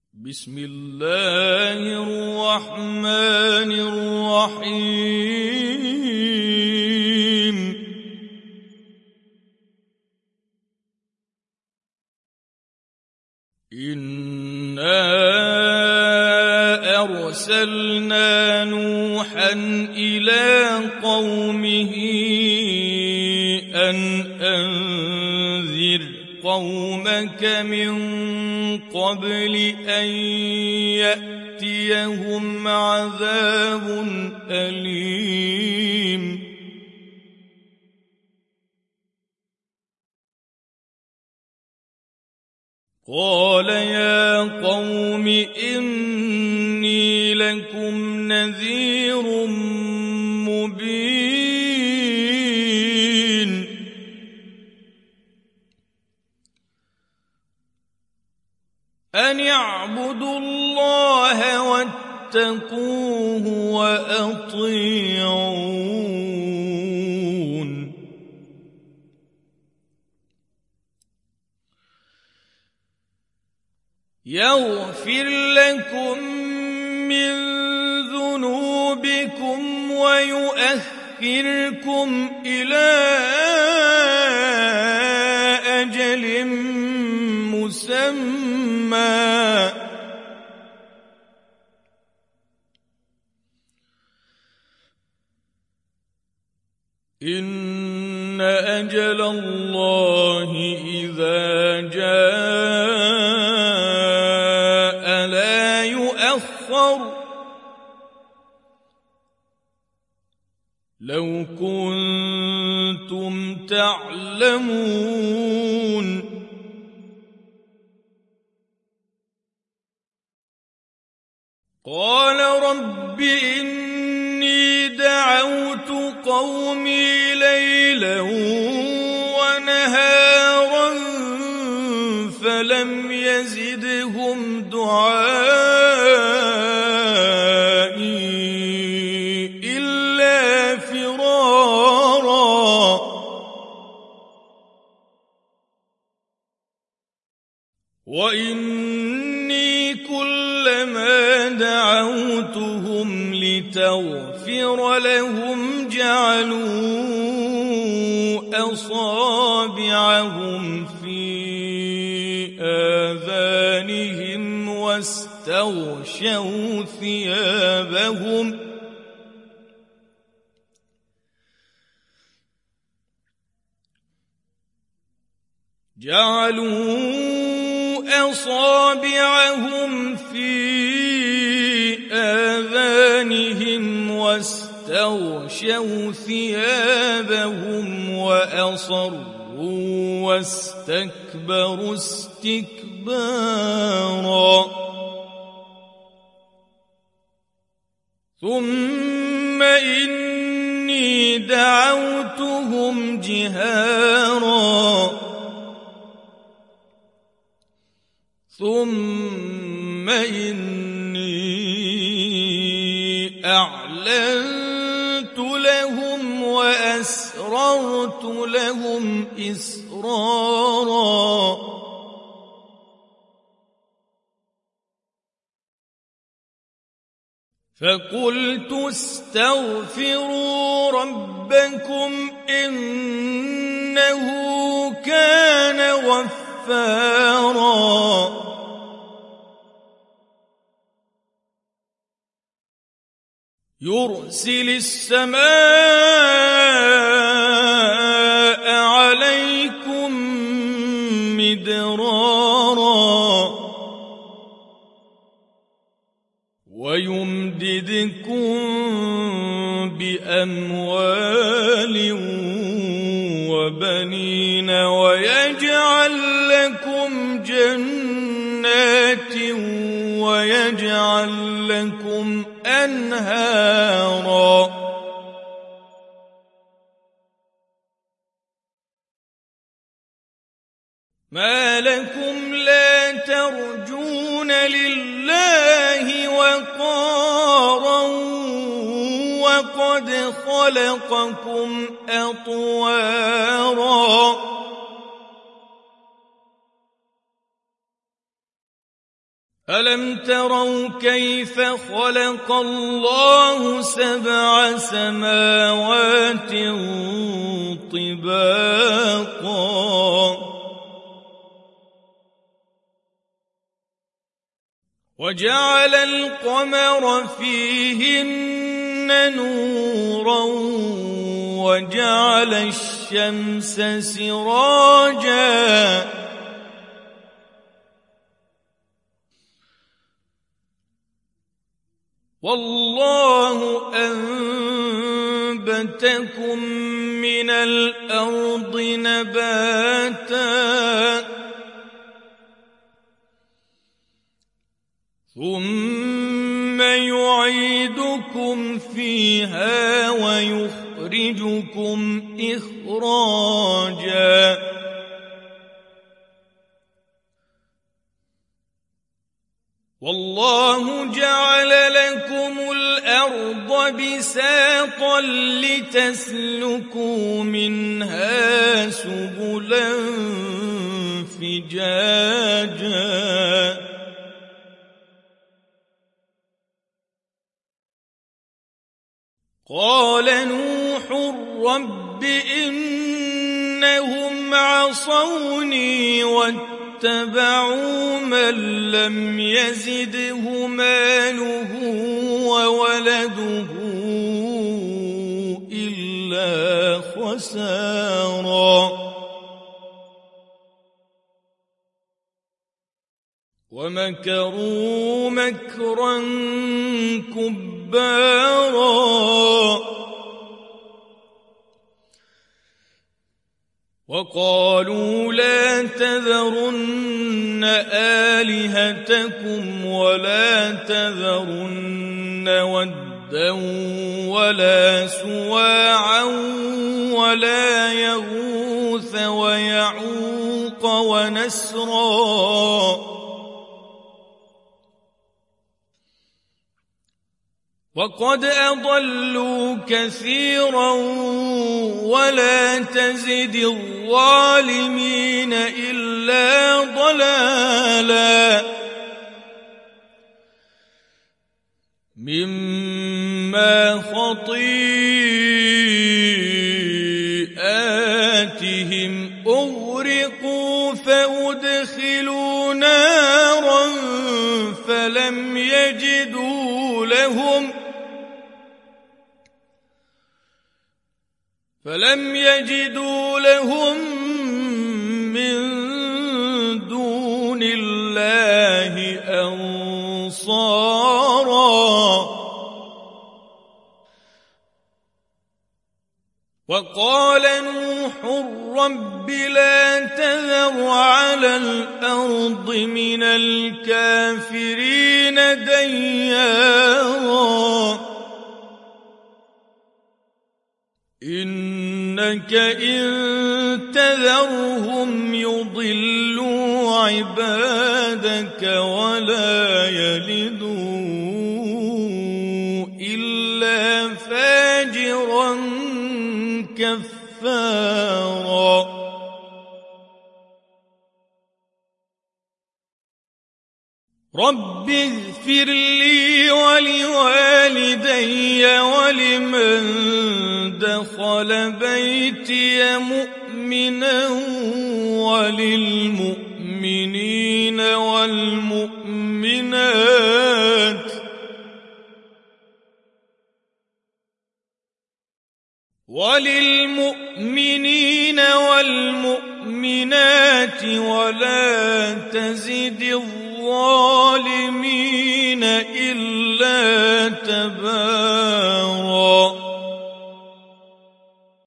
بسم الله الرحمن الرحيم إنا أرسلنا نوحا إلى قومه أن أنذر قومك من قبل أن يأتيهم عذاب أليم قال يا قوم إني لكم نذير مبين أن اعبدوا الله واتقوه وأطيعون يغفر لكم من ذنوبكم ويؤخركم إلى أجل مسمى إن أجل الله إذا جاء لا يؤخر لو كنتم تعلمون قال رب إني دعوت قومي ليلا ونهارا فلم يزدهم دعائي إلا فرارا وإني كلما دعوتهم لتغفر لهم جعلوا أصابعهم في آذانهم واستغشوا ثيابهم أصابعهم في آذانهم واستغشوا ثيابهم وأصروا واستكبروا استكبارا ثم إني دعوتهم جهارا ثم إني أعلنت لهم وأسررت لهم إسرارا فقلت استغفروا ربكم إنه كان غفارا يرسل السماء عليكم مدرارا ويمددكم بأموال وبنين ويجعل لكم جنات ويجعل لكم أنهارا ما لكم لا ترجون لله وقارا وقد خلقكم أطوارا ألم تروا كيف خلق الله 7 سماوات طباقا وجعل القمر فيهن نورا وجعل الشمس سراجا والله أنبتكم من الأرض نباتا ثم يعيدكم فيها ويخرجكم إخراجا والله جعل لكم الأرض بساطا لتسلكوا منها سبلا فجاجا قال نوح رب إنهم عصوني واتبعوا من لم يزده ماله وولده إلا خسارا ومكروا مكرا كبارا وقالوا لا تذرن آلهتكم ولا تذرن ودا ولا سواعا ولا يغوث ويعوق ونسرا وقد أضلوا كثيرا ولا تزد الظالمين إلا ضلالا مما خطيئاتهم أغرقوا فأدخلوا نارا فلم يجدوا لهم من دون الله أنصارا وقال نوح رب لا تذر على الأرض من الكافرين ديارا إنك إن تذرهم يضلوا عبادك ولا يلدوا إلا فاجرا كفارا رب اغفر لي ولوالدي ولمن دخل بيتي مؤمنا وللمؤمنين والمؤمنات ولا تزد الظالمين إلا